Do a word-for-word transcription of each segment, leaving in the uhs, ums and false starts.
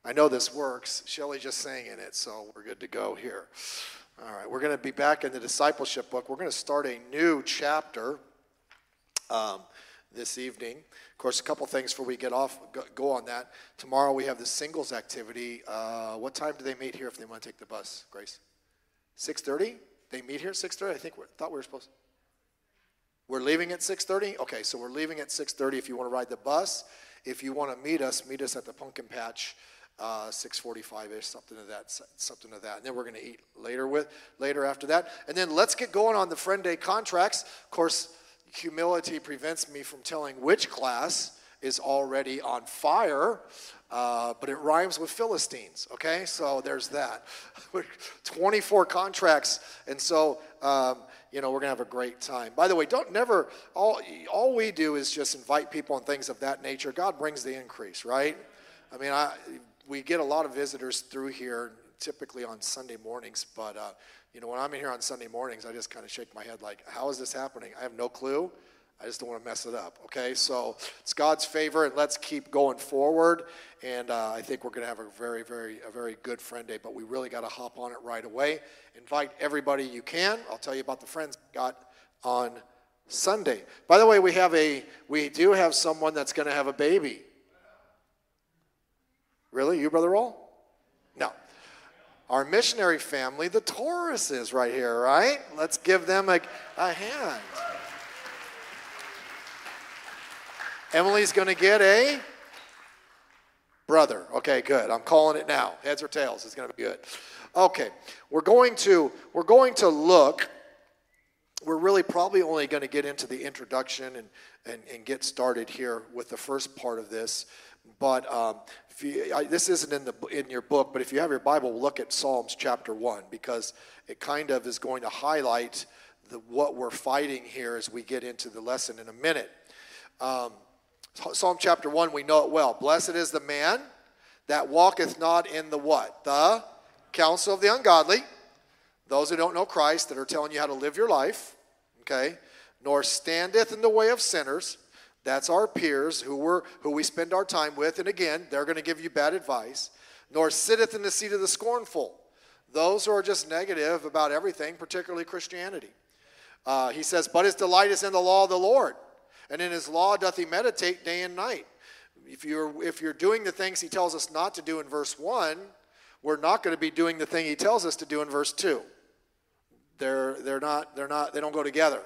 I know this works. Shelley just sang in it, so we're good to go here. All right, we're going to be back in the discipleship book. We're going to start a new chapter um, this evening. Of course, a couple things before we get off, go, go on that. Tomorrow we have the singles activity. Uh, what time do they meet here if they want to take the bus, Grace? six thirty? They meet here at six thirty? I think we thought we were supposed to. We're leaving at six thirty? Okay, so we're leaving at six thirty if you want to ride the bus. If you want to meet us, meet us at the Pumpkin Patch. Uh, six forty-five-ish, something of that, something of that. And then we're going to eat later with later after that. And then let's get going on the Friend Day contracts. Of course, humility prevents me from telling which class is already on fire, uh, but it rhymes with Philistines, okay? So there's that. twenty-four contracts, and so, um, you know, we're going to have a great time. By the way, don't never, all, all we do is just invite people and things of that nature. God brings the increase, right? I mean, I... We get a lot of visitors through here, typically on Sunday mornings, but, uh, you know, when I'm in here on Sunday mornings, I just kind of shake my head like, how is this happening? I have no clue. I just don't want to mess it up, okay? So it's God's favor, and let's keep going forward, and uh, I think we're going to have a very, very, a very good Friend Day, but we really got to hop on it right away. Invite everybody you can. I'll tell you about the friends we got on Sunday. By the way, we have a, we do have someone that's going to have a baby. Really? You, Brother Roll? No. Our missionary family, the Tauruses, right here, right? Let's give them a, a hand. Emily's going to get a brother. Okay, good. I'm calling it now. Heads or tails. It's going to be good. Okay. We're going to, we're going to look. We're really probably only going to get into the introduction and, and, and get started here with the first part of this. But um, if you, I, this isn't in the in your book, but if you have your Bible, look at Psalms chapter one, because it kind of is going to highlight the, what we're fighting here as we get into the lesson in a minute. Um, Psalm chapter one, we know it well. Blessed is the man that walketh not in the what? The counsel of the ungodly. Those who don't know Christ, that are telling you how to live your life, okay? Nor standeth in the way of sinners. That's our peers who we're, who we spend our time with. And again, they're going to give you bad advice. Nor sitteth in the seat of the scornful. Those who are just negative about everything, particularly Christianity. Uh, he says, but his delight is in the law of the Lord. And in his law doth he meditate day and night. If you're, if you're doing the things he tells us not to do in verse one, we're not going to be doing the thing he tells us to do in verse two. They're, they're not, they're not, they don't go together.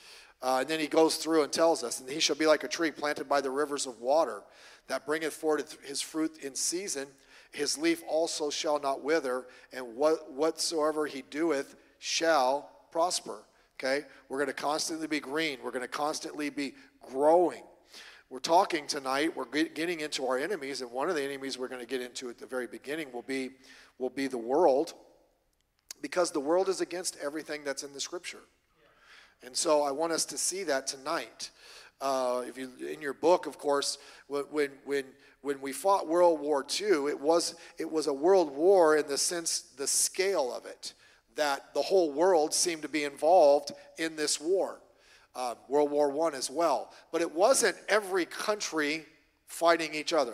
Uh, and then he goes through and tells us, and he shall be like a tree planted by the rivers of water, that bringeth forth his fruit in season. His leaf also shall not wither, and what, whatsoever he doeth shall prosper. Okay? We're going to constantly be green. We're going to constantly be growing. We're talking tonight, we're getting into our enemies, and one of the enemies we're going to get into at the very beginning will be, will be the world, because the world is against everything that's in the Scripture. And so I want us to see that tonight. Uh, if you in your book, of course, when when when we fought World War Two, it was it was a world war in the sense, the scale of it, that the whole world seemed to be involved in this war. Uh, World War One as well, but it wasn't every country fighting each other.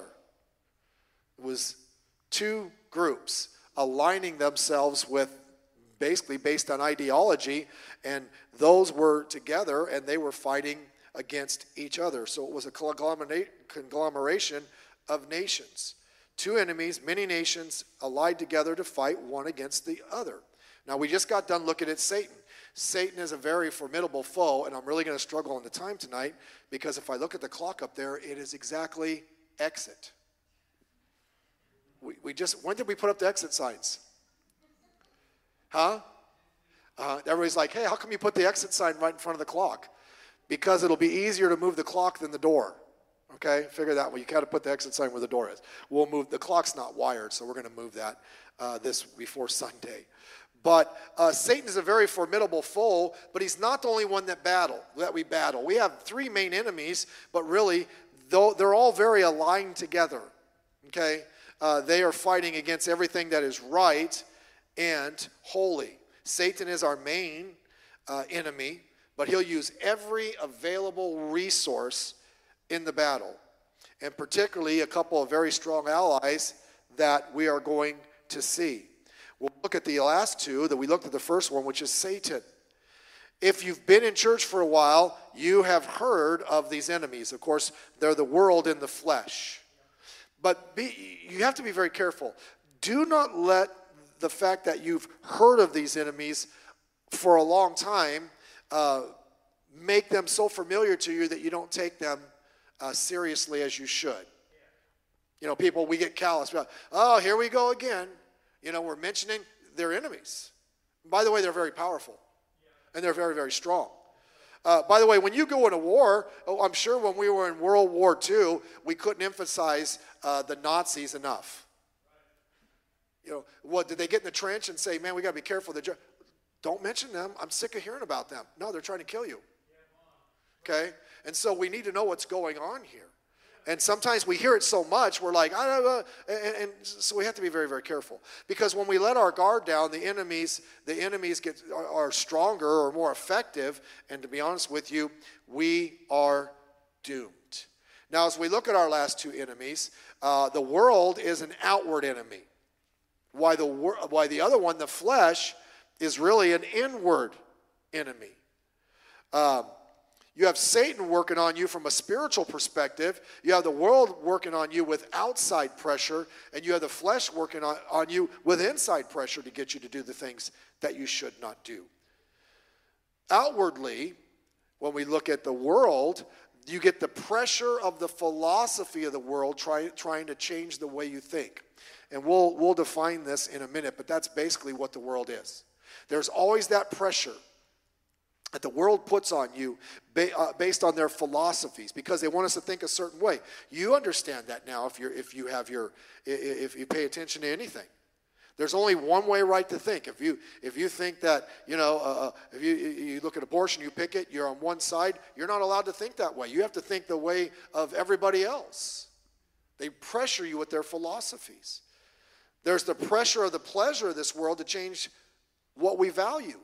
It was two groups aligning themselves with, basically based on ideology, and those were together and they were fighting against each other. So it was a conglomeration of nations. Two enemies, many nations allied together to fight one against the other. Now we just got done looking at Satan. Satan is a very formidable foe, and I'm really going to struggle on the time tonight, because if I look at the clock up there, it is exactly exit. We, we just, when did we put up the exit signs? Huh? Uh, everybody's like, hey, how come you put the exit sign right in front of the clock? Because it'll be easier to move the clock than the door. Okay? Figure that way. You got to put the exit sign where the door is. We'll move. The clock's not wired, so we're going to move that uh, this before Sunday. But uh, Satan is a very formidable foe, but he's not the only one that battle that we battle. We have three main enemies, but really, though they're all very aligned together. Okay? Uh, they are fighting against everything that is right and holy. Satan is our main uh, enemy, but he'll use every available resource in the battle. And particularly a couple of very strong allies that we are going to see. We'll look at the last two, that we looked at the first one, which is Satan. If you've been in church for a while, you have heard of these enemies. Of course, they're the world in the flesh. But be, you have to be very careful. Do not let the fact that you've heard of these enemies for a long time uh, make them so familiar to you that you don't take them uh, seriously as you should. You know, people, we get callous. We're like, oh, here we go again. You know, we're mentioning their enemies. By the way, they're very powerful. And they're very, very strong. Uh, by the way, when you go in a war, oh, I'm sure when we were in World War Two, we couldn't emphasize uh, the Nazis enough. You know, what, did they get in the trench and say, man, we got to be careful. They're Don't mention them. I'm sick of hearing about them. No, they're trying to kill you. Okay? And so we need to know what's going on here. And sometimes we hear it so much, we're like, I don't know. And, and so we have to be very, very careful. Because when we let our guard down, the enemies, the enemies get are, are stronger or more effective. And to be honest with you, we are doomed. Now, as we look at our last two enemies, uh, the world is an outward enemy. Why the, why the other one, the flesh, is really an inward enemy. Um, you have Satan working on you from a spiritual perspective. You have the world working on you with outside pressure. And you have the flesh working on, on you with inside pressure to get you to do the things that you should not do. Outwardly, when we look at the world, you get the pressure of the philosophy of the world try, trying to change the way you think. And we'll, we'll define this in a minute, but that's basically what the world is. There's always that pressure that the world puts on you ba- uh, based on their philosophies, because they want us to think a certain way. You understand that now if you're if you have your if you pay attention to anything. There's only one way right to think. If you if you think that, you know, uh, if you you look at abortion, you pick it, you're on one side, you're not allowed to think that way. You have to think the way of everybody else. They pressure you with their philosophies. There's the pressure of the pleasure of this world to change what we value.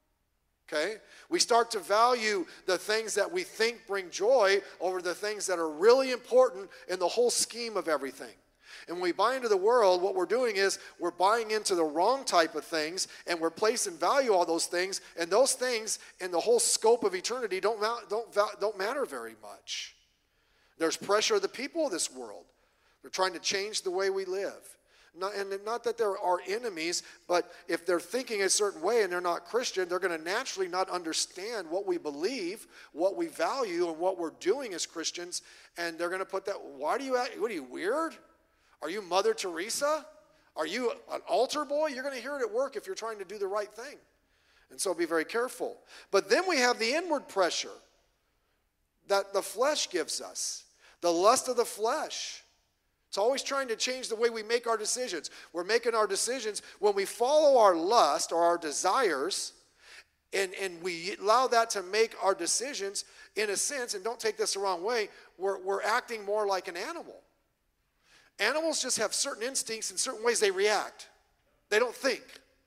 Okay? We start to value the things that we think bring joy over the things that are really important in the whole scheme of everything. And when we buy into the world, what we're doing is we're buying into the wrong type of things, and we're placing value on those things, and those things in the whole scope of eternity don't, don't, don't matter very much. There's pressure of the people of this world. They're trying to change the way we live. Not, and not that there are enemies, but if they're thinking a certain way and they're not Christian, they're going to naturally not understand what we believe, what we value, and what we're doing as Christians. And they're going to put that, why do you, what are you, weird? Are you Mother Teresa? Are you an altar boy? You're going to hear it at work if you're trying to do the right thing. And so be very careful. But then we have the inward pressure that the flesh gives us, the lust of the flesh. It's always trying to change the way we make our decisions. We're making our decisions when we follow our lust or our desires, and, and we allow that to make our decisions in a sense, and don't take this the wrong way, we're, we're acting more like an animal. Animals just have certain instincts and certain ways they react. They don't think.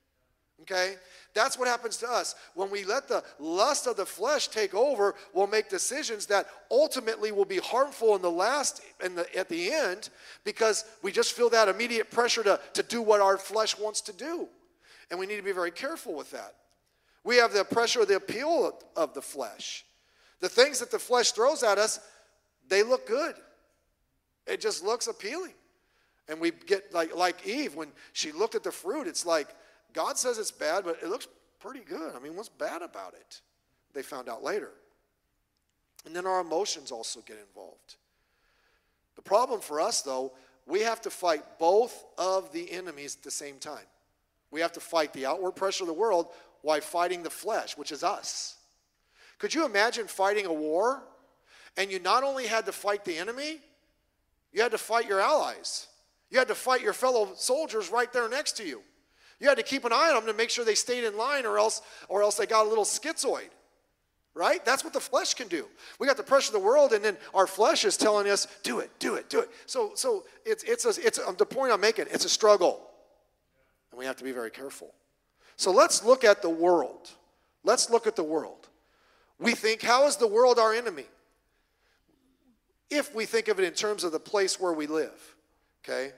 Okay? That's what happens to us. When we let the lust of the flesh take over, we'll make decisions that ultimately will be harmful in the last, in the, at the end, because we just feel that immediate pressure to, to do what our flesh wants to do. And we need to be very careful with that. We have the pressure of the appeal of, of the flesh. The things that the flesh throws at us, they look good. It just looks appealing. And we get like, like Eve, when she looked at the fruit, it's like, God says it's bad, but it looks pretty good. I mean, what's bad about it? They found out later. And then our emotions also get involved. The problem for us, though, we have to fight both of the enemies at the same time. We have to fight the outward pressure of the world while fighting the flesh, which is us. Could you imagine fighting a war, and you not only had to fight the enemy, you had to fight your allies. You had to fight your fellow soldiers right there next to you. You had to keep an eye on them to make sure they stayed in line, or else, or else they got a little schizoid, right? That's what the flesh can do. We got the pressure of the world, and then our flesh is telling us, do it, do it, do it. So, so it's it's a, it's a, the point I'm making. It's a struggle, and we have to be very careful. So let's look at the world. Let's look at the world. We think, how is the world our enemy? If we think of it in terms of the place where we live, okay?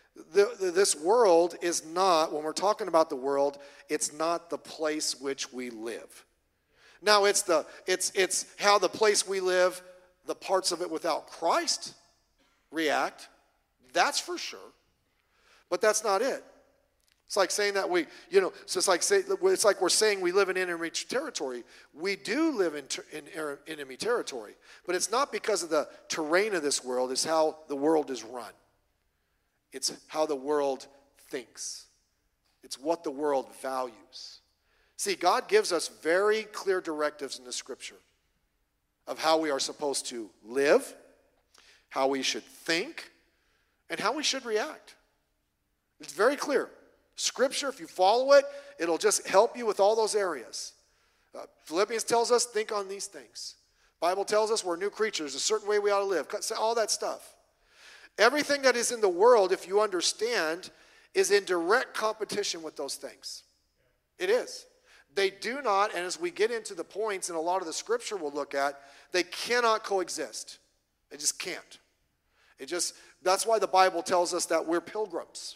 The, the, this world is not, when we're talking about the world, it's not the place which we live. Now, it's the it's it's how the place we live, the parts of it without Christ react. That's for sure. But that's not it. It's like saying that we, you know, so it's like say, it's like we're saying we live in enemy territory. We do live in, in enemy territory, but it's not because of the terrain of this world. It's how the world is run. It's how the world thinks. It's what the world values. See, God gives us very clear directives in the Scripture of how we are supposed to live, how we should think, and how we should react. It's very clear. Scripture, if you follow it, it'll just help you with all those areas. Uh, Philippians tells us, think on these things. Bible tells us we're new creatures, a certain way we ought to live, all that stuff. Everything that is in the world, if you understand, is in direct competition with those things. It is. They do not, and as we get into the points in a lot of the Scripture we'll look at, they cannot coexist. They just can't. It just, that's why the Bible tells us that we're pilgrims.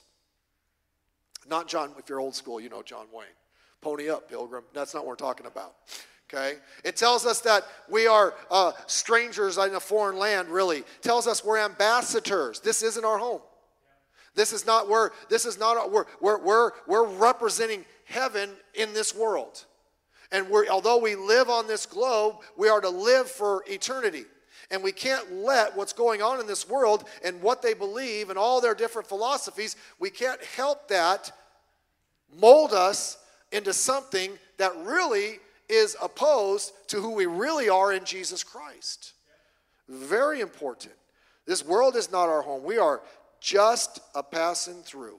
Not John, if you're old school, you know John Wayne. Pony up, pilgrim. That's not what we're talking about. Okay? It tells us that we are uh, strangers in a foreign land, really. It tells us we're ambassadors. This isn't our home. This is not where, this is not, our, we're, we're, we're, we're representing heaven in this world. And we're, although we live on this globe, we are to live for eternity. And we can't let what's going on in this world and what they believe and all their different philosophies, we can't help that mold us into something that really is opposed to who we really are in Jesus Christ. Very important. This world is not our home. We are just a passing through.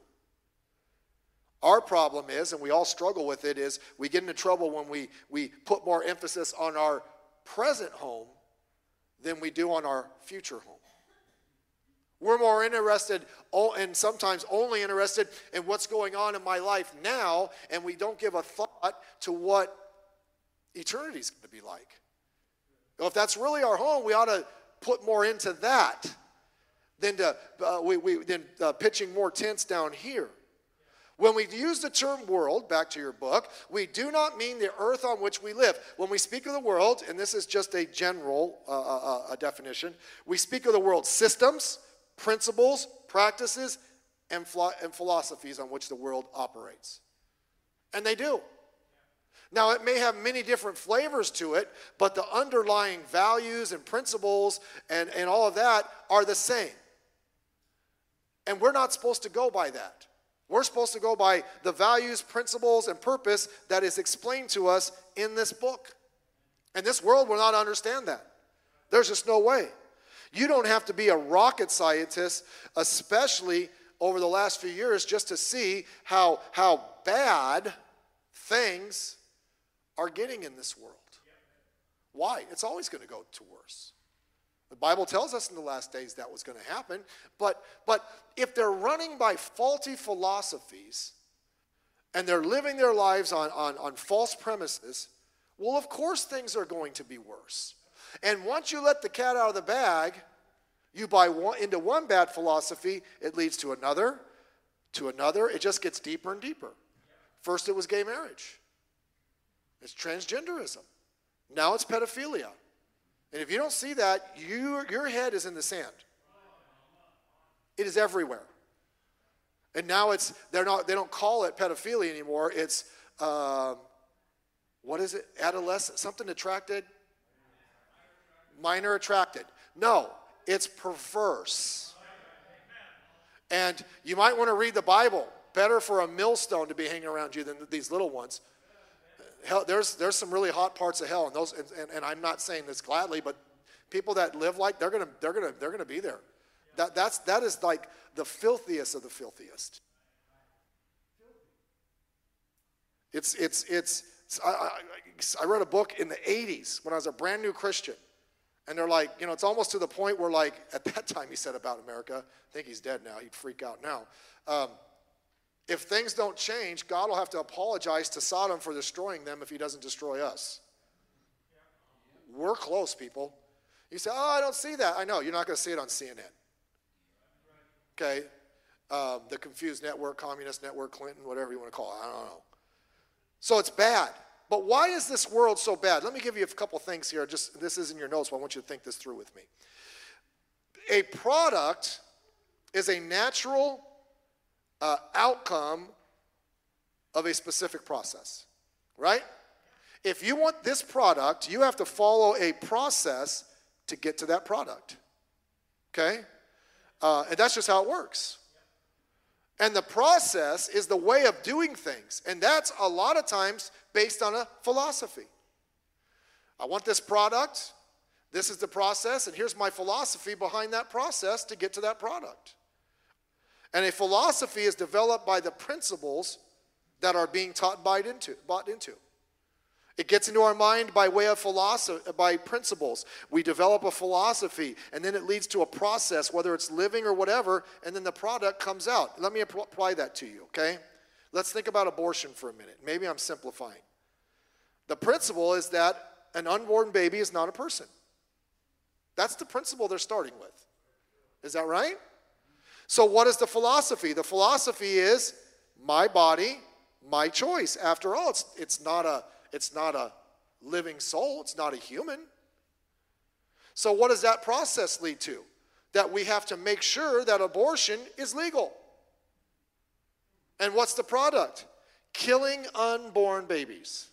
Our problem is, and we all struggle with it, is we get into trouble when we, we put more emphasis on our present home than we do on our future home. We're more interested, and sometimes only interested, in what's going on in my life now, and we don't give a thought to what eternity is going to be like. Well, if that's really our home, we ought to put more into that than, to, uh, we, we, than uh, pitching more tents down here. When we use the term world, back to your book, we do not mean the earth on which we live. When we speak of the world, and this is just a general uh, uh, uh, definition, we speak of the world systems, principles, practices, and, phlo- and philosophies on which the world operates. And they do. Now, it may have many different flavors to it, but the underlying values and principles and, and all of that are the same. And we're not supposed to go by that. We're supposed to go by the values, principles, and purpose that is explained to us in this book. And this world will not understand that. There's just no way. You don't have to be a rocket scientist, especially over the last few years, just to see how, how bad things are getting in this world. Why? It's always going to go to worse. The Bible tells us in the last days that was going to happen. But, but if they're running by faulty philosophies and they're living their lives on, on, on false premises, well, of course things are going to be worse. And once you let the cat out of the bag, you buy one, into one bad philosophy, it leads to another, to another. It just gets deeper and deeper. First it was gay marriage. It's transgenderism. Now it's pedophilia. And if you don't see that, you, your head is in the sand. It is everywhere. And now it's, they're not, they don't call it pedophilia anymore. It's, um, what is it? Adolescent, something attracted? Minor attracted. No, it's perverse. And you might want to read the Bible. Better for a millstone to be hanging around you than these little ones. Hell, there's there's some really hot parts of hell, and those and, and, and I'm not saying this gladly, but people that live like they're gonna they're gonna they're gonna be there. That that's that is like the filthiest of the filthiest. It's it's it's. I, I, I read a book in the eighties when I was a brand new Christian, and they're like, you know, it's almost to the point where, like, at that time he said about America, I think he's dead now. He'd freak out now. Um, If things don't change, God will have to apologize to Sodom for destroying them if he doesn't destroy us. We're close, people. You say, oh, I don't see that. I know, you're not going to see it on C N N. Okay? Um, the confused network, communist network, Clinton, whatever you want to call it. I don't know. So it's bad. But why is this world so bad? Let me give you a couple things here. Just this is in your notes, but I want you to think this through with me. A product is a natural uh, outcome of a specific process, right? If you want this product, you have to follow a process to get to that product, okay? Uh, and that's just how it works. And the process is the way of doing things. And that's a lot of times based on a philosophy. I want this product. This is the process. And here's my philosophy behind that process to get to that product. And a philosophy is developed by the principles that are being taught bought into. Bought into. It gets into our mind by way of philosophy, by principles. We develop a philosophy, and then it leads to a process, whether it's living or whatever, and then the product comes out. Let me apply that to you, okay? Let's think about abortion for a minute. Maybe I'm simplifying. The principle is that an unborn baby is not a person. That's the principle they're starting with. Is that right? So what is the philosophy? The philosophy is my body, my choice. After all, it's, it's not a... It's not a living soul. It's not a human. So what does that process lead to? That we have to make sure that abortion is legal. And what's the product? Killing unborn babies.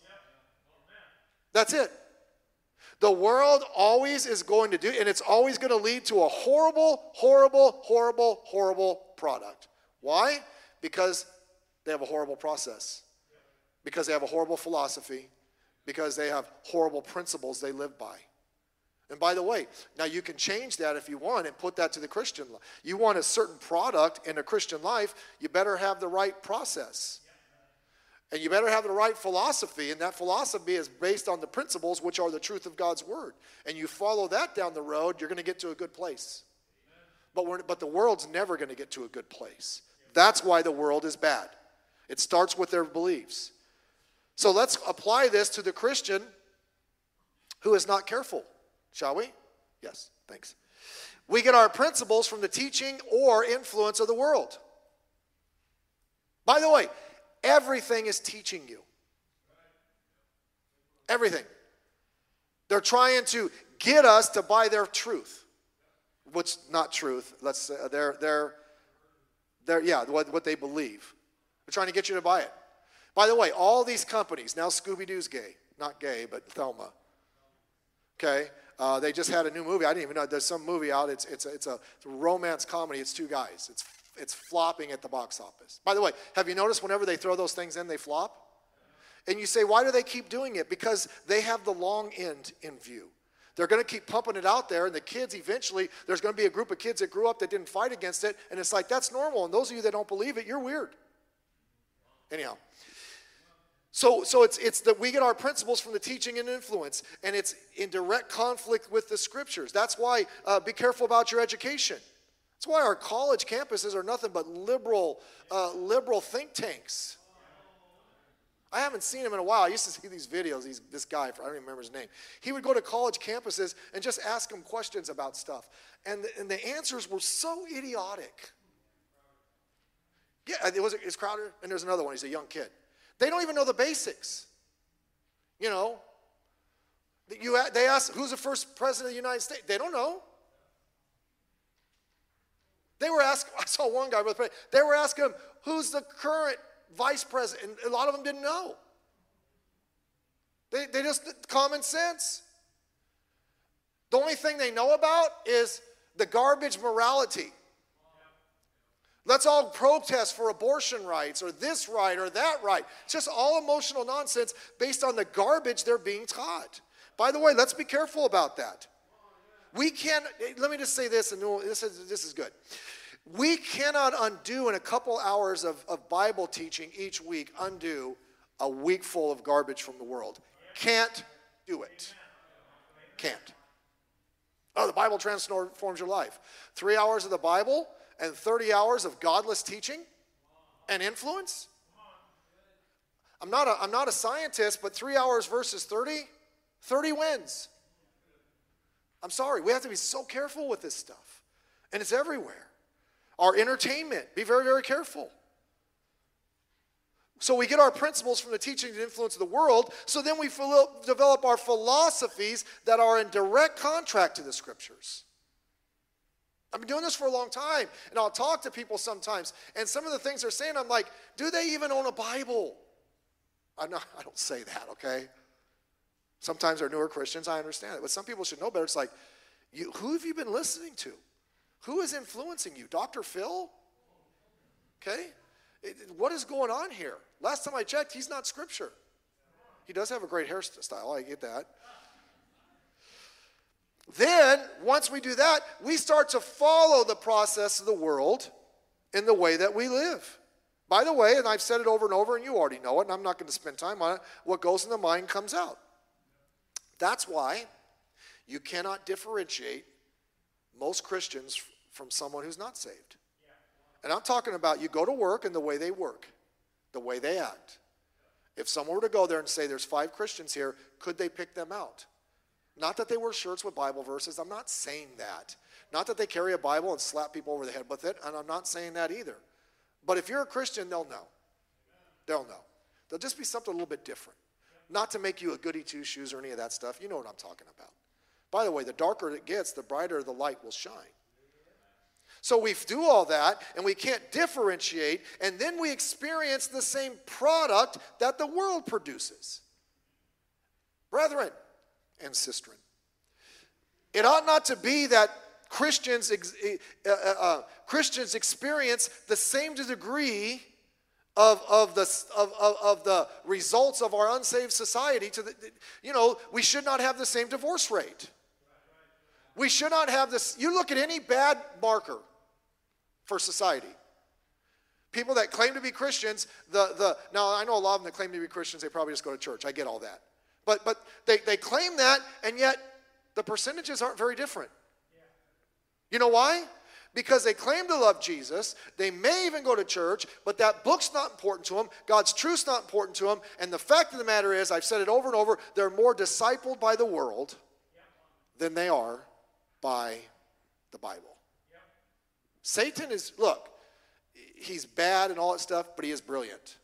That's it. The world always is going to do, and it's always going to lead to a horrible, horrible, horrible, horrible product. Why? Because they have a horrible process. Because they have a horrible philosophy, because they have horrible principles they live by. And by the way, now you can change that if you want and put that to the Christian life. You want a certain product in a Christian life, you better have the right process. And you better have the right philosophy, and that philosophy is based on the principles which are the truth of God's word. And you follow that down the road, you're going to get to a good place. But, we're, but the world's never going to get to a good place. That's why the world is bad. It starts with their beliefs. So let's apply this to the Christian who is not careful, shall we? Yes, thanks. We get our principles from the teaching or influence of the world. By the way, everything is teaching you. Everything. They're trying to get us to buy their truth. What's not truth? Let's say they're, they're, they're yeah, what, what they believe. They're trying to get you to buy it. By the way, all these companies, now Scooby-Doo's gay. Not gay, but Thelma. Okay? Uh, they just had a new movie. I didn't even know. There's some movie out. It's, it's, a, it's, a, it's a romance comedy. It's two guys. It's, it's flopping at the box office. By the way, have you noticed whenever they throw those things in, they flop? And you say, why do they keep doing it? Because they have the long end in view. They're going to keep pumping it out there, and the kids eventually, there's going to be a group of kids that grew up that didn't fight against it, and it's like, that's normal. And those of you that don't believe it, you're weird. Anyhow. So, so it's, it's that we get our principles from the teaching and influence, and it's in direct conflict with the scriptures. That's why uh, be careful about your education. That's why our college campuses are nothing but liberal, uh, liberal think tanks. I haven't seen him in a while. I used to see these videos, these, this guy, I don't even remember his name. He would go to college campuses and just ask them questions about stuff. And the, and the answers were so idiotic. Yeah, it was it's Crowder, and there's another one. He's a young kid. They don't even know the basics. You know, you, they ask, who's the first president of the United States? They don't know. They were asking, I saw one guy, they were asking him, who's the current vice president? And a lot of them didn't know. They, they just, common sense. The only thing they know about is the garbage morality. Let's all protest for abortion rights or this right or that right. It's just all emotional nonsense based on the garbage they're being taught. By the way, let's be careful about that. We can't, let me just say this, and this is, this is good. We cannot undo in a couple hours of, of Bible teaching each week, undo a week full of garbage from the world. Can't do it. Can't. Oh, the Bible transforms your life. Three hours of the Bible and thirty hours of godless teaching and influence? I'm not a, I'm not a scientist, but three hours versus thirty, thirty wins. I'm sorry, we have to be so careful with this stuff. And it's everywhere. our entertainment. Be very, very careful. So we get our principles from the teaching and influence of the world, so then we develop our philosophies that are in direct contract to the Scriptures. I've been doing this for a long time, and I'll talk to people sometimes, and some of the things they're saying, I'm like, do they even own a Bible? I'm not, I don't say that, okay? Sometimes they're newer Christians, I understand it, but some people should know better. It's like, you, who have you been listening to? Who is influencing you? Doctor Phil? Okay? It, what is going on here? Last time I checked, he's not Scripture. He does have a great hairstyle, I get that. Then, once we do that, we start to follow the process of the world in the way that we live. By the way, and I've said it over and over, and you already know it, and I'm not going to spend time on it, what goes in the mind comes out. That's why you cannot differentiate most Christians from someone who's not saved. And I'm talking about you go to work and the way they work, the way they act. If someone were to go there and say there's five Christians here, could they pick them out? Not that they wear shirts with Bible verses. I'm not saying that. Not that they carry a Bible and slap people over the head with it, and I'm not saying that either. But if you're a Christian, they'll know. They'll know. There'll just be something a little bit different. Not to make you a goody two-shoes or any of that stuff. You know what I'm talking about. By the way, the darker it gets, the brighter the light will shine. So we do all that, and we can't differentiate, and then we experience the same product that the world produces. Brethren and sistren, it ought not to be that Christians, uh, uh, Christians experience the same degree of, of, the, of, of, of the results of our unsaved society. To the, you know, we should not have the same divorce rate. We should not have this. You look at any bad marker for society. People that claim to be Christians, the, the now I know a lot of them that claim to be Christians, they probably just go to church. I get all that. But, but they, they claim that, and yet the percentages aren't very different. You know why? Because they claim to love Jesus. They may even go to church, but that book's not important to them. God's truth's not important to them. And the fact of the matter is, I've said it over and over, they're more discipled by the world than they are by the Bible. Satan is, look, he's bad and all that stuff, but he is brilliant.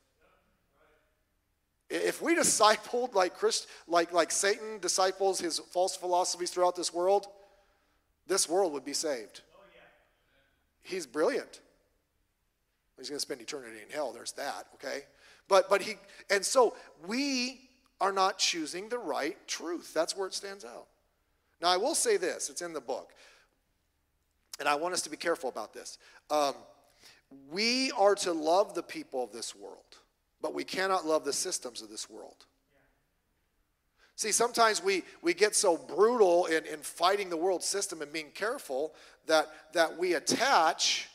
If we discipled like Christ, like, like Satan disciples his false philosophies throughout this world, this world would be saved. He's brilliant. He's going to spend eternity in hell. There's that, okay? But but he and so we are not choosing the right truth. That's where it stands out. Now I will say this. It's in the book, and I want us to be careful about this. Um, we are to love the people of this world, but we cannot love the systems of this world. See, sometimes we, we get so brutal in, in fighting the world system and being careful that, that we attach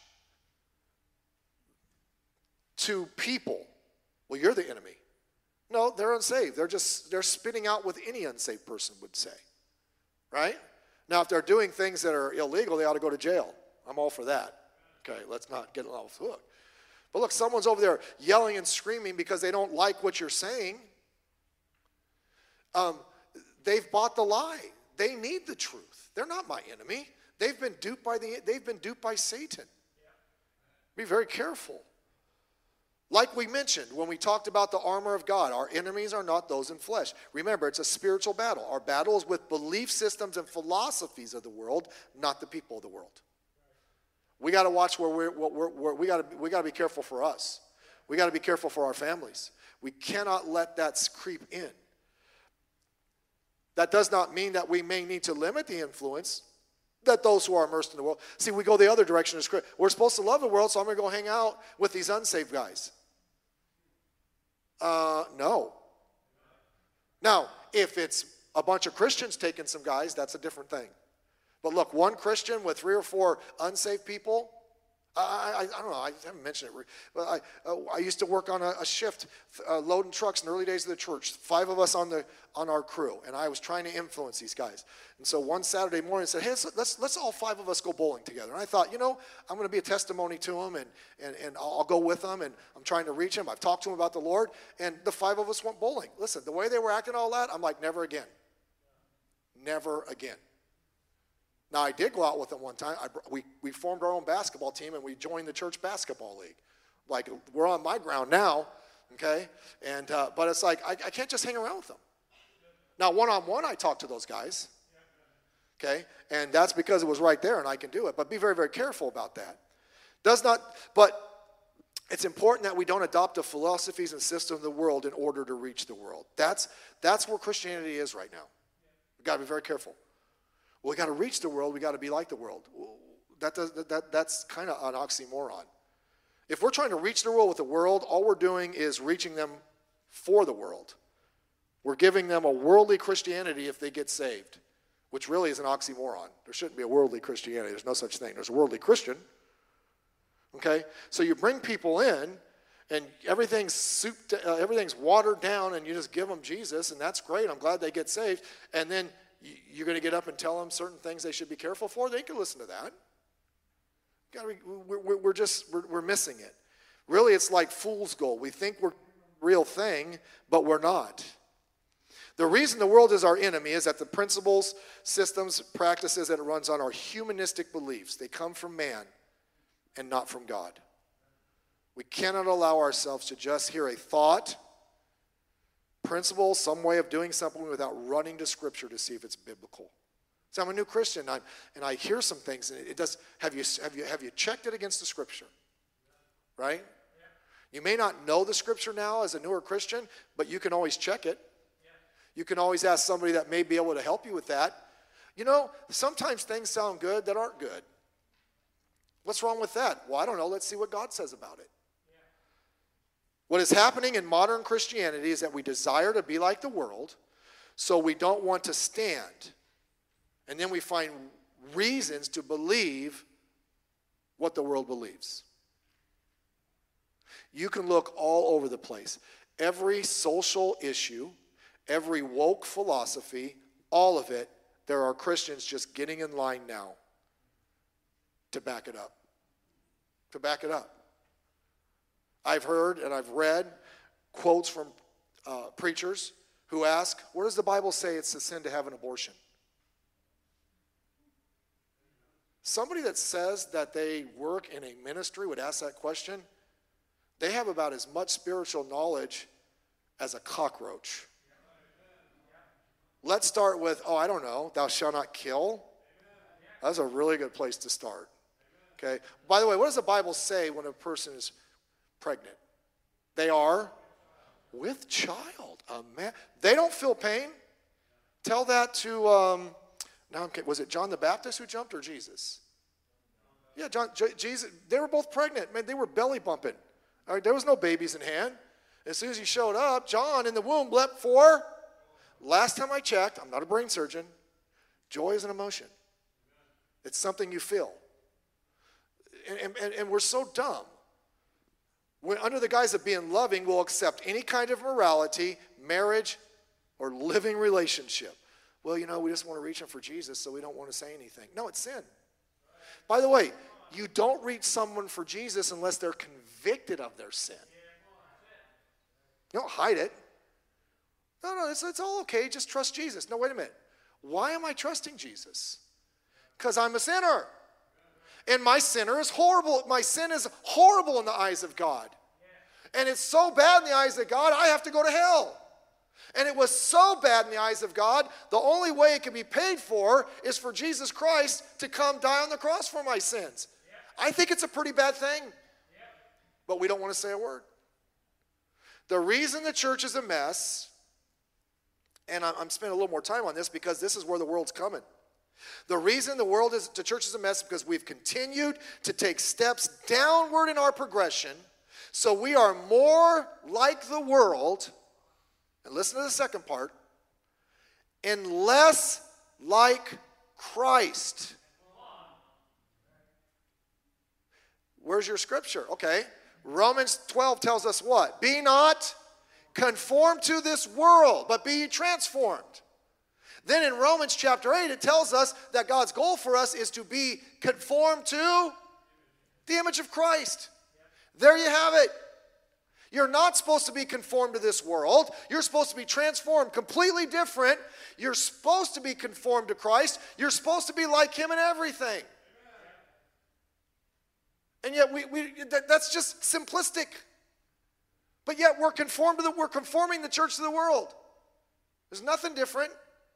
to people. Well, you're the enemy. No, they're unsaved. They're just, they're spitting out what any unsaved person would say. Right? Now, if they're doing things that are illegal, they ought to go to jail. I'm all for that. Okay, let's not get off the hook. But look, someone's over there yelling and screaming because they don't like what you're saying. Um, they've bought the lie. They need the truth. They're not my enemy. They've been duped by the. They've been duped by Satan. Be very careful. Like we mentioned when we talked about the armor of God, our enemies are not those in flesh. Remember, it's a spiritual battle. Our battle is with belief systems and philosophies of the world, not the people of the world. We got to watch where we're. What we're, where we got to. We got to be careful for us. We got to be careful for our families. We cannot let that creep in. That does not mean that we may need to limit the influence that those who are immersed in the world. See, we go the other direction. We're supposed to love the world, so I'm going to go hang out with these unsaved guys. Uh, no. Now, if it's a bunch of Christians taking some guys, that's a different thing. But look, one Christian with three or four unsaved people, I, I, I don't know, I haven't mentioned it, but I, uh, I used to work on a, a shift uh, loading trucks in the early days of the church, five of us on the on our crew, and I was trying to influence these guys. And so one Saturday morning I said, hey, let's, let's, let's all five of us go bowling together. And I thought, you know, I'm going to be a testimony to them, and, and, and I'll, I'll go with them, and I'm trying to reach them. I've talked to them about the Lord, and the five of us went bowling. Listen, the way they were acting all that, I'm like, never again. Never again. Now, I did go out with them one time. I, we, we formed our own basketball team, and we joined the church basketball league. Like, we're on my ground now, okay? And uh, but it's like, I, I can't just hang around with them. Now, one-on-one, I talk to those guys, okay? And that's because it was right there, and I can do it. But be very, very careful about that. Does not, but it's important that we don't adopt the philosophies and systems of the world in order to reach the world. That's, that's where Christianity is right now. We've got to be very careful. Well, we got to reach the world. We got to be like the world. That does, that, that's kind of an oxymoron. If we're trying to reach the world with the world, all we're doing is reaching them for the world. We're giving them a worldly Christianity if they get saved, which really is an oxymoron. There shouldn't be a worldly Christianity. There's no such thing. There's a worldly Christian. Okay? So you bring people in, and everything's souped, uh, everything's watered down, and you just give them Jesus, and that's great. I'm glad they get saved. And then you're going to get up and tell them certain things they should be careful for? They can listen to that. We're, we're just, we're, we're missing it. Really, it's like fool's gold. We think we're a real thing, but we're not. The reason the world is our enemy is that the principles, systems, practices that it runs on are humanistic beliefs. They come from man and not from God. We cannot allow ourselves to just hear a thought, principle, some way of doing something without running to Scripture to see if it's biblical. So I'm a new Christian, I'm, and I hear some things, and it does. Have you have you have you checked it against the Scripture? Right? You may not know the Scripture now as a newer Christian, but you can always check it. You can always ask somebody that may be able to help you with that. You know, sometimes things sound good that aren't good. What's wrong with that? Well, I don't know. Let's see what God says about it. What is happening in modern Christianity is that we desire to be like the world, so we don't want to stand. And then we find reasons to believe what the world believes. You can look all over the place. Every social issue, every woke philosophy, all of it, there are Christians just getting in line now to back it up. To back it up. I've heard and I've read quotes from uh, preachers who ask, where does the Bible say it's a sin to have an abortion? Somebody that says that they work in a ministry would ask that question. They have about as much spiritual knowledge as a cockroach. Let's start with, oh, I don't know, thou shalt not kill. That's a really good place to start. Okay. By the way, what does the Bible say when a person is pregnant? They are with child. A man. They don't feel pain. Tell that to, um, now I'm kidding. Was it John the Baptist who jumped or Jesus? Yeah, John, J- Jesus. They were both pregnant. Man, they were belly bumping. All right, there was no babies in hand. As soon as he showed up, John in the womb leapt for, last time I checked, I'm not a brain surgeon, joy is an emotion. It's something you feel. And, and, and we're so dumb. We're under the guise of being loving, we'll accept any kind of morality, marriage, or living relationship. Well, you know, we just want to reach them for Jesus, so we don't want to say anything. No, it's sin. By the way, you don't reach someone for Jesus unless they're convicted of their sin. You don't hide it. No, no, it's, it's all okay. Just trust Jesus. No, wait a minute. Why am I trusting Jesus? Because I'm a sinner. And my sinner is horrible. My sin is horrible in the eyes of God. And it's so bad in the eyes of God, I have to go to hell. And it was so bad in the eyes of God, the only way it can be paid for is for Jesus Christ to come die on the cross for my sins. I think it's a pretty bad thing. But we don't want to say a word. The reason the church is a mess, and I'm spending a little more time on this because this is where the world's coming. The reason the world is, the church is a mess is because we've continued to take steps downward in our progression, so we are more like the world, and listen to the second part, and less like Christ. Where's your scripture? Okay. Romans twelve tells us what? Be not conformed to this world, but be transformed. Then in Romans chapter eight, it tells us that God's goal for us is to be conformed to the image of Christ. There you have it. You're not supposed to be conformed to this world. You're supposed to be transformed, completely different. You're supposed to be conformed to Christ. You're supposed to be like him in everything. And yet we, we that, that's just simplistic. But yet we're conformed to the we're conforming the church to the world. There's nothing different.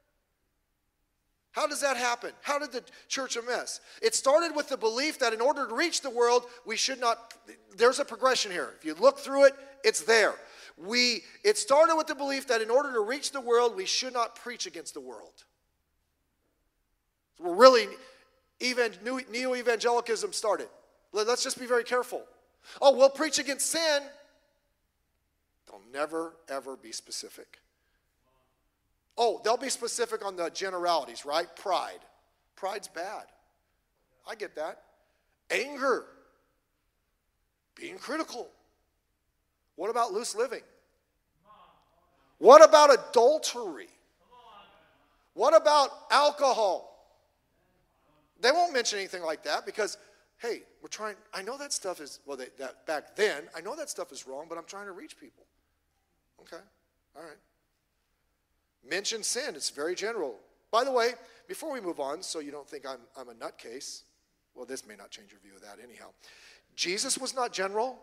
How does that happen? How did the church amiss? It started with the belief that in order to reach the world, we should not, there's a progression here. If you look through it, it's there. We, it started with the belief that in order to reach the world, we should not preach against the world. So we're really, even, neo-evangelicalism started. Let's just be very careful. Oh, we'll preach against sin. They'll never, ever be specific. Oh, they'll be specific on the generalities, right? Pride. Pride's bad. I get that. Anger. Being critical. What about loose living? What about adultery? What about alcohol? They won't mention anything like that because, hey, we're trying, I know that stuff is, well, they, that back then, I know that stuff is wrong, but I'm trying to reach people. Okay, all right. Mention sin, it's very general. By the way, before we move on, so you don't think I'm, I'm a nutcase, well, this may not change your view of that anyhow. Jesus was not general.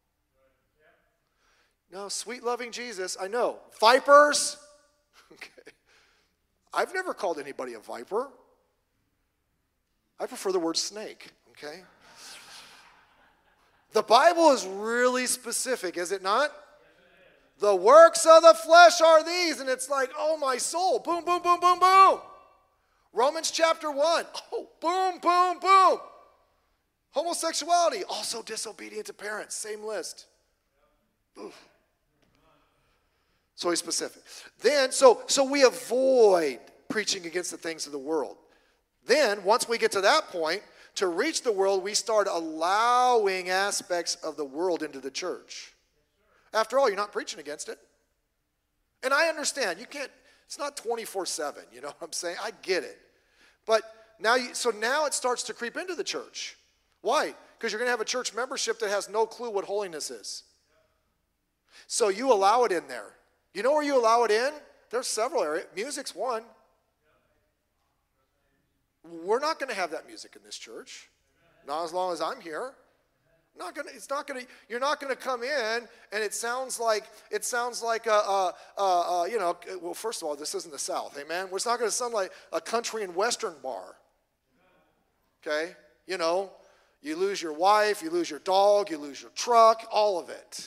No, sweet loving Jesus, I know. Vipers, okay. I've never called anybody a viper. I prefer the word snake, okay? The Bible is really specific, is it not? The works of the flesh are these. And it's like, oh, my soul. Boom, boom, boom, boom, boom. Romans chapter one. Oh, boom, boom, boom. Homosexuality. Also disobedient to parents. Same list. Oof. So he's specific. Then, so, so we avoid preaching against the things of the world. Then, once we get to that point, to reach the world, we start allowing aspects of the world into the church. After all, you're not preaching against it. And I understand, you can't, it's not twenty-four seven, you know what I'm saying? I get it. But now, you, so now it starts to creep into the church. Why? Because you're going to have a church membership that has no clue what holiness is. So you allow it in there. You know where you allow it in? There's several areas. Music's one. We're not going to have that music in this church. Not as long as I'm here. Not gonna, it's not gonna. You're not gonna come in, and it sounds like it sounds like a, a, a, a you know. Well, first of all, this isn't the South, amen. It's not gonna sound like a country and western bar. Okay, you know, you lose your wife, you lose your dog, you lose your truck, all of it.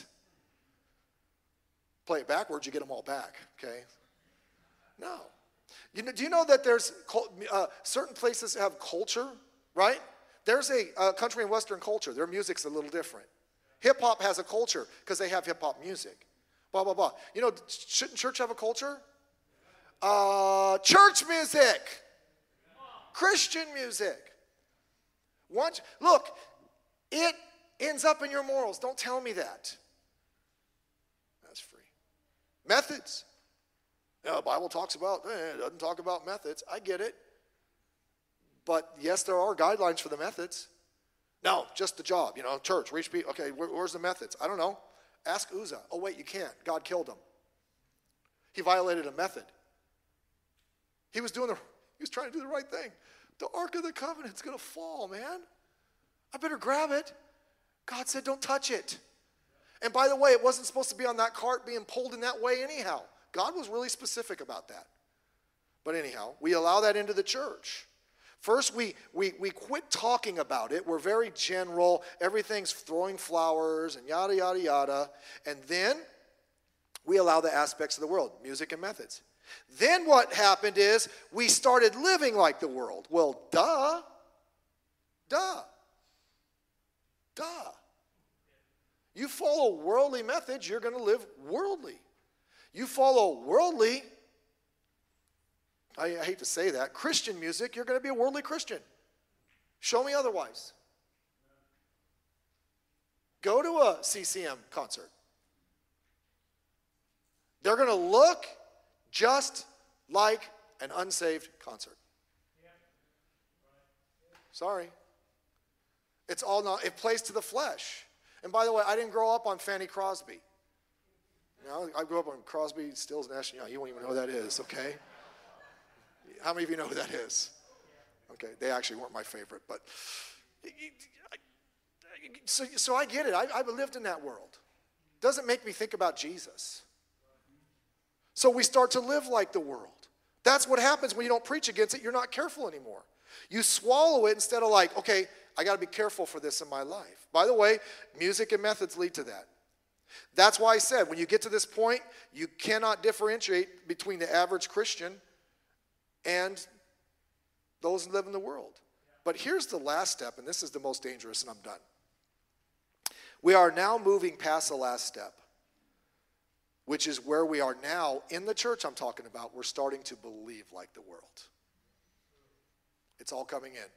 Play it backwards, you get them all back. Okay, no. You know, do you know that there's uh, certain places have culture, right? There's a uh, country and western culture. Their music's a little different. Hip-hop has a culture because they have hip-hop music. Blah, blah, blah. You know, shouldn't church have a culture? Uh, church music. Christian music. Once, look, it ends up in your morals. Don't tell me that. That's free. Methods. You know, the Bible talks about, eh, it doesn't talk about methods. I get it. But yes, there are guidelines for the methods. No, just the job, you know, church, reach people. Okay, where, where's the methods? I don't know. Ask Uzzah. Oh, wait, you can't. God killed him. He violated a method. He was doing the, he was trying to do the right thing. The Ark of the Covenant's going to fall, man. I better grab it. God said, don't touch it. And by the way, it wasn't supposed to be on that cart being pulled in that way anyhow. God was really specific about that. But anyhow, we allow that into the church. First, we, we, we quit talking about it. We're very general. Everything's throwing flowers and yada, yada, yada. And then we allow the aspects of the world, music and methods. Then what happened is we started living like the world. Well, duh. Duh. Duh. You follow worldly methods, you're going to live worldly. You follow worldly, I, I hate to say that, Christian music, you're going to be a worldly Christian. Show me otherwise. Go to a C C M concert. They're going to look just like an unsaved concert. Sorry. It's all not, it plays to the flesh. And by the way, I didn't grow up on Fanny Crosby. Now, I grew up on Crosby, Stills, Nash and Young. You won't even know who that is, okay? How many of you know who that is? Okay, they actually weren't my favorite, but so, so I get it. I, I've lived in that world. Doesn't make me think about Jesus. So we start to live like the world. That's what happens when you don't preach against it. You're not careful anymore. You swallow it instead of like, okay, I got to be careful for this in my life. By the way, music and methods lead to that. That's why I said when you get to this point, you cannot differentiate between the average Christian and those who live in the world. But here's the last step, and this is the most dangerous, and I'm done. We are now moving past the last step, which is where we are now in the church I'm talking about. We're starting to believe like the world. It's all coming in.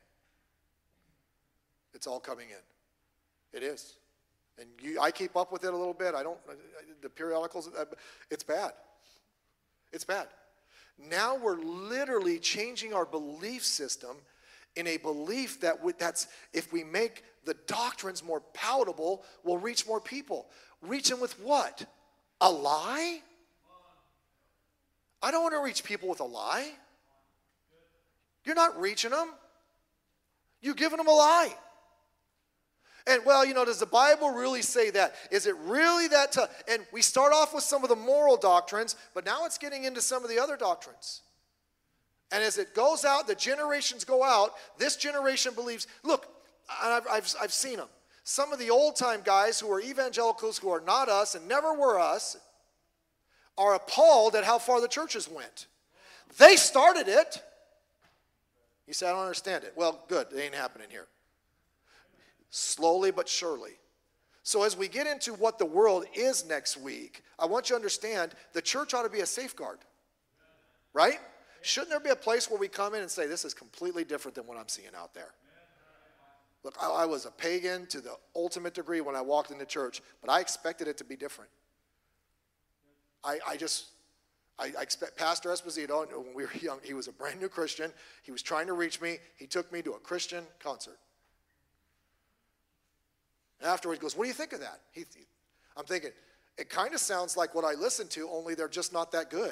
It's all coming in. It is. And you, I keep up with it a little bit. I don't, the periodicals, it's bad. It's bad. Now we're literally changing our belief system in a belief that we, that's if we make the doctrines more palatable, we'll reach more people. Reach them with what? A lie? I don't want to reach people with a lie. You're not reaching them. You're giving them a lie. And, well, you know, does the Bible really say that? Is it really that tough? And we start off with some of the moral doctrines, but now it's getting into some of the other doctrines. And as it goes out, the generations go out, this generation believes, look, I've, I've, I've seen them. Some of the old-time guys who are evangelicals who are not us and never were us are appalled at how far the churches went. They started it. You say, I don't understand it. Well, good. It ain't happening here. Slowly but surely. So as we get into what the world is next week, I want you to understand the church ought to be a safeguard. Right? Shouldn't there be a place where we come in and say, this is completely different than what I'm seeing out there? Look, I, I was a pagan to the ultimate degree when I walked into church, but I expected it to be different. I, I just, I, I expect Pastor Esposito, when we were young, he was a brand new Christian. He was trying to reach me. He took me to a Christian concert. And afterwards he goes, what do you think of that? He, I'm thinking, it kind of sounds like what I listened to, only they're just not that good.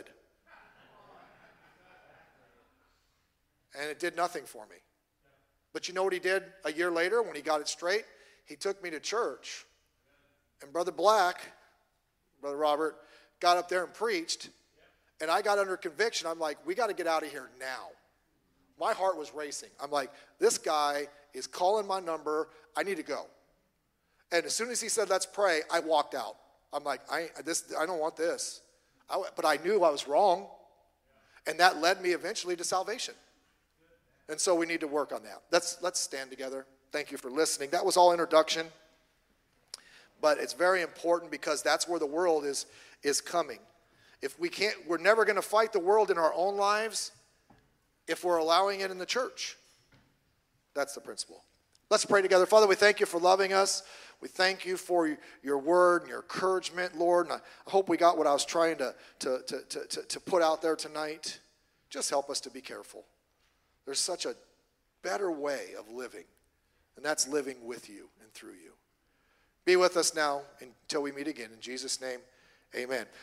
And it did nothing for me. But you know what he did a year later when he got it straight? He took me to church. And Brother Black, Brother Robert, got up there and preached. And I got under conviction. I'm like, we got to get out of here now. My heart was racing. I'm like, this guy is calling my number. I need to go. And as soon as he said, let's pray, I walked out. I'm like, I, this, I don't want this. I, but I knew I was wrong. And that led me eventually to salvation. And so we need to work on that. Let's, let's stand together. Thank you for listening. That was all introduction. But it's very important because that's where the world is, is coming. If we can't, we're never going to fight the world in our own lives if we're allowing it in the church. That's the principle. Let's pray together. Father, we thank you for loving us. We thank you for your word and your encouragement, Lord. And I hope we got what I was trying to, to, to, to, to put out there tonight. Just help us to be careful. There's such a better way of living, and that's living with you and through you. Be with us now until we meet again. In Jesus' name, amen.